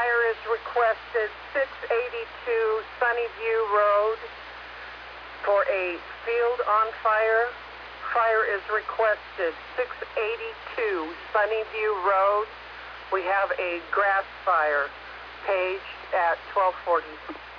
fire is requested 682 Sunnyview Road for a field on fire. Fire is requested 682 Sunnyview Road. We have a grass fire paged at 1240.